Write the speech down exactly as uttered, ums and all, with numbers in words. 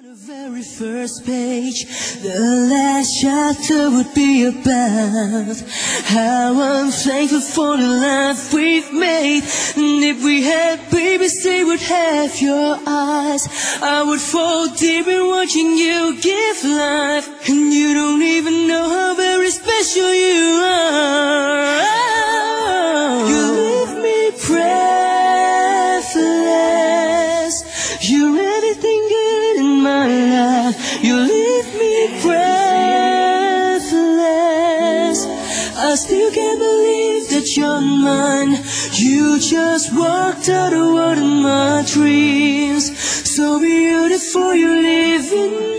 The very first page, the last chapter would be about how I'm thankful for the life we've made. And if we had babies, they would have your eyes. I would fall deep in watching you give life, and you don't even know how very special you are. You leave me breathless. You're everything good in my life. You leave me breathless. I still can't believe that you're mine. You just walked out of one of my dreams. So beautiful, you live in